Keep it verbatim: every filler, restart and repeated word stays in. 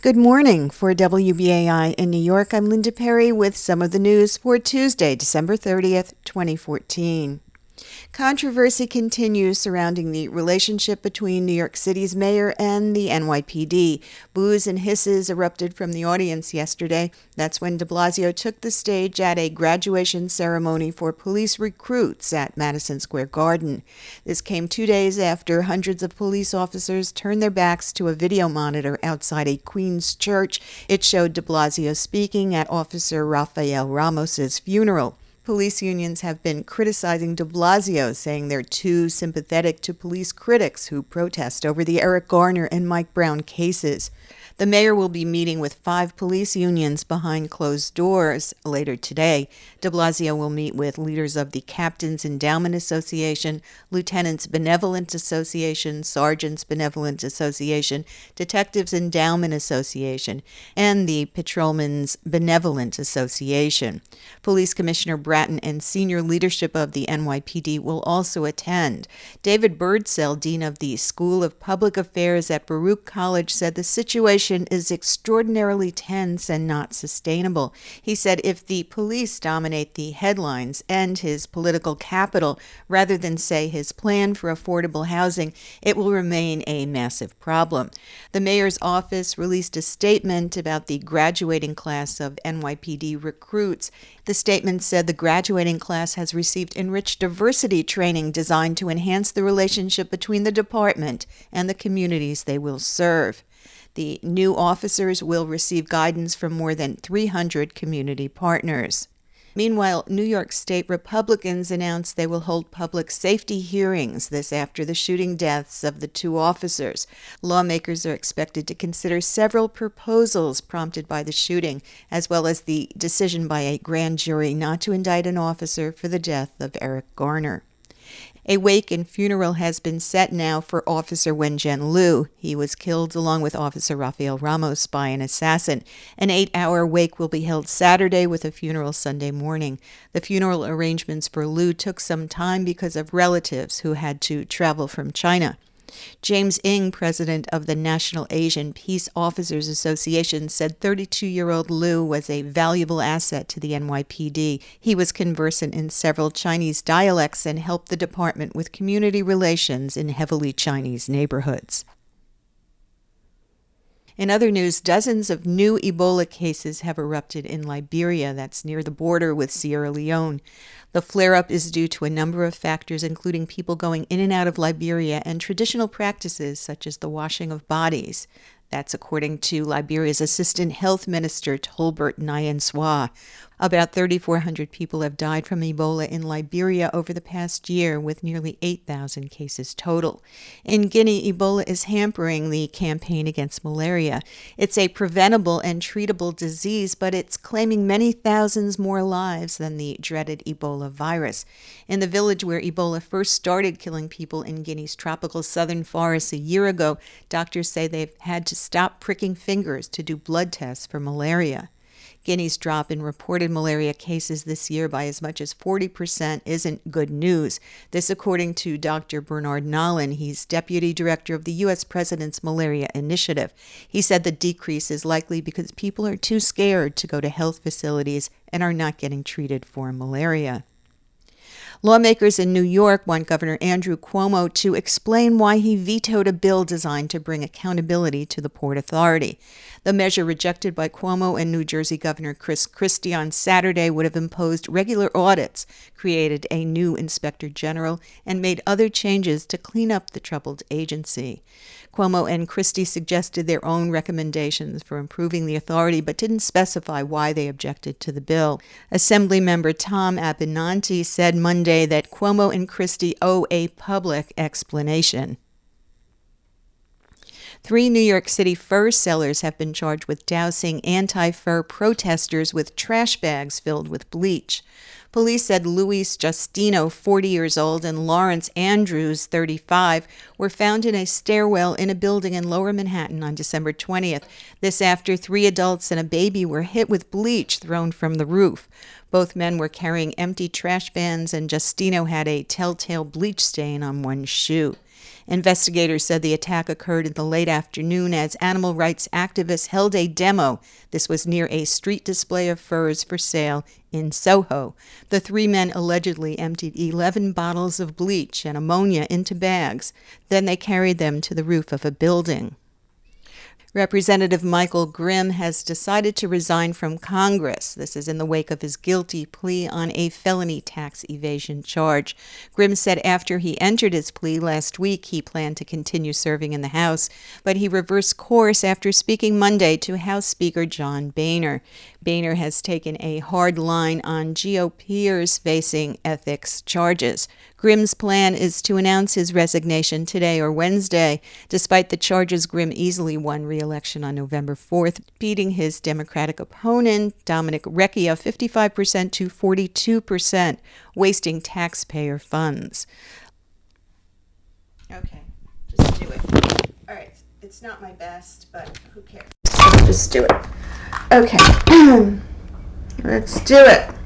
Good morning. For W B A I in New York, I'm Linda Perry with some of the news for Tuesday, December thirtieth, twenty fourteen. Controversy continues surrounding the relationship between New York City's mayor and the N Y P D. Boos and hisses erupted from the audience yesterday. That's when de Blasio took the stage at a graduation ceremony for police recruits at Madison Square Garden. This came two days after hundreds of police officers turned their backs to a video monitor outside a Queens church. It showed de Blasio speaking at Officer Rafael Ramos's funeral. Police unions have been criticizing de Blasio, saying they're too sympathetic to police critics who protest over the Eric Garner and Mike Brown cases. The mayor will be meeting with five police unions behind closed doors later today. De Blasio will meet with leaders of the Captains Endowment Association, Lieutenants Benevolent Association, Sergeants Benevolent Association, Detectives Endowment Association, and the Patrolmen's Benevolent Association. Police Commissioner Bratton and senior leadership of the N Y P D will also attend. David Birdsell, Dean of the School of Public Affairs at Baruch College, said the situation is extraordinarily tense and not sustainable. He said if the police dominate the headlines and his political capital rather than say his plan for affordable housing, it will remain a massive problem. The mayor's office released a statement about the graduating class of N Y P D recruits. The statement said the graduating class has received enriched diversity training designed to enhance the relationship between the department and the communities they will serve. The new officers will receive guidance from more than three hundred community partners. Meanwhile, New York State Republicans announced they will hold public safety hearings this after the shooting deaths of the two officers. Lawmakers are expected to consider several proposals prompted by the shooting, as well as the decision by a grand jury not to indict an officer for the death of Eric Garner. A wake and funeral has been set now for Officer Wenjian Liu. He was killed along with Officer Rafael Ramos by an assassin. An eight-hour wake will be held Saturday with a funeral Sunday morning. The funeral arrangements for Liu took some time because of relatives who had to travel from China. James Ng, president of the National Asian Peace Officers Association, said thirty-two-year-old Liu was a valuable asset to the N Y P D. He was conversant in several Chinese dialects and helped the department with community relations in heavily Chinese neighborhoods. In other news, dozens of new Ebola cases have erupted in Liberia, that's near the border with Sierra Leone. The flare-up is due to a number of factors, including people going in and out of Liberia and traditional practices such as the washing of bodies. That's according to Liberia's Assistant Health Minister, Tolbert Nyanswa. About thirty-four hundred people have died from Ebola in Liberia over the past year, with nearly eight thousand cases total. In Guinea, Ebola is hampering the campaign against malaria. It's a preventable and treatable disease, but it's claiming many thousands more lives than the dreaded Ebola virus. In the village where Ebola first started killing people in Guinea's tropical southern forests a year ago, doctors say they've had to stop pricking fingers to do blood tests for malaria. Guinea's drop in reported malaria cases this year by as much as forty percent isn't good news. This according to Doctor Bernard Nolan. He's deputy director of the U S President's Malaria Initiative. He said the decrease is likely because people are too scared to go to health facilities and are not getting treated for malaria. Lawmakers in New York want Governor Andrew Cuomo to explain why he vetoed a bill designed to bring accountability to the Port Authority. The measure rejected by Cuomo and New Jersey Governor Chris Christie on Saturday would have imposed regular audits, created a new inspector general, and made other changes to clean up the troubled agency. Cuomo and Christie suggested their own recommendations for improving the authority, but didn't specify why they objected to the bill. Assemblymember Tom Abenanti said Monday that Cuomo and Christie owe a public explanation. Three New York City fur sellers have been charged with dousing anti-fur protesters with trash bags filled with bleach. Police said Luis Justino, forty years old, and Lawrence Andrews, thirty-five, were found in a stairwell in a building in Lower Manhattan on December twentieth. This after three adults and a baby were hit with bleach thrown from the roof. Both men were carrying empty trash cans, and Justino had a telltale bleach stain on one shoe. Investigators said the attack occurred in the late afternoon as animal rights activists held a demo. This was near a street display of furs for sale in Soho. The three men allegedly emptied eleven bottles of bleach and ammonia into bags. Then they carried them to the roof of a building. Representative Michael Grimm has decided to resign from Congress. This is in the wake of his guilty plea on a felony tax evasion charge. Grimm said after he entered his plea last week, he planned to continue serving in the House, but he reversed course after speaking Monday to House Speaker John Boehner. Boehner has taken a hard line on G O Pers facing ethics charges. Grimm's plan is to announce his resignation today or Wednesday. Despite the charges, Grimm easily won re-election on November fourth, beating his Democratic opponent, Dominic Recchia, fifty-five percent to forty-two percent, wasting taxpayer funds. Okay, just do it. All right, it's not my best, but who cares? So just do it. Okay, let's do it.